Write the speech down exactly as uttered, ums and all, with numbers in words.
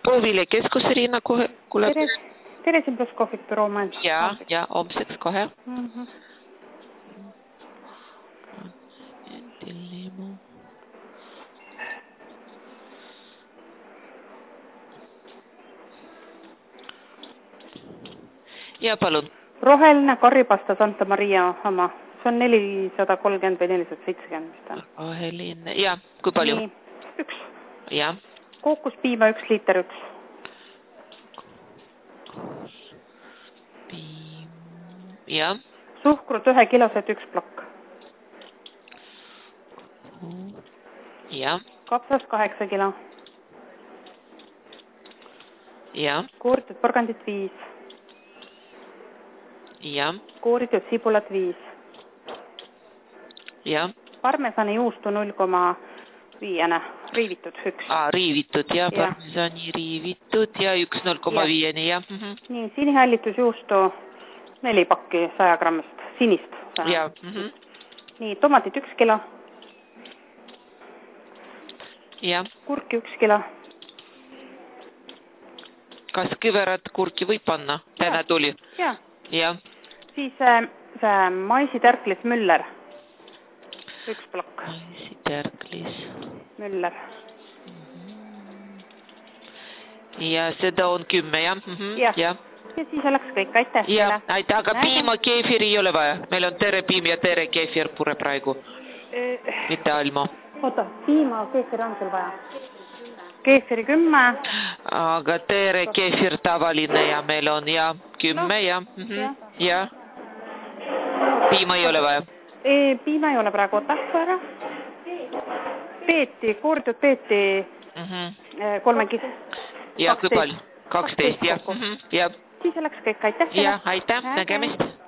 Koovile keskuseriina kohe kuuleb. Teresin pluss kohvik büroo majandus. Ja, ja, homseks kohe. Mm -hmm. Ja palun. Roheline karipasta Santa Maria oma. See on nelisada kolmkümmend või nelisada seitsekümmend. Roheline. Ja, kui palju? Nii, üks. Ja. Kookospiima üks liiter üks. Piim. Ja. Suhkrut ühe kilosed üks plokk. Ja. Kapsas kaheksa kilo. Ja. Kooritud porgandit viis. Ja. Kooritud sibulat viis. Ja. Parmesani juustu null koma viis, riivitud üks. Aa, riivitud, ja, parmesani riivitud ja üks null koma viis, ja. Mm -hmm. Nii, sinihallitusjuustu neli pakki saja grammist, sinist. Ja. Mm -hmm. Nii, tomatit üks kilo. Ja. Kurki üks kilo. Kas kõverat kurki võib panna? Täna tuli. Ja. Ja. Siis see maisitärklis Müller. Üks plokk. Maisitärklis. Müller. Ja seda on kümme, jah? Mm -hmm. Ja. Ja. Ja siis oleks kõik, aitäh. Ja, aitäh, aga piima keefir ei ole vaja. Meil on tere piim ja tere keefir pure praegu. Mitte Almo. Oota, piima keefir on sul vaja? Keefiri kümme. Aga tere keefir tavaline ja meil on ja kümme ja. Mm -hmm. Ja. Piima ei ole vaja. Ei, piima ei ole praegu, oota, ära. Peeti, kooritud peeti mm -hmm. kolme kis. Ja, kui palju? kaksteist, jah. Mm -hmm. Ja. Siis oleks kõik, aitäh. Ja, aitäh, nägemist.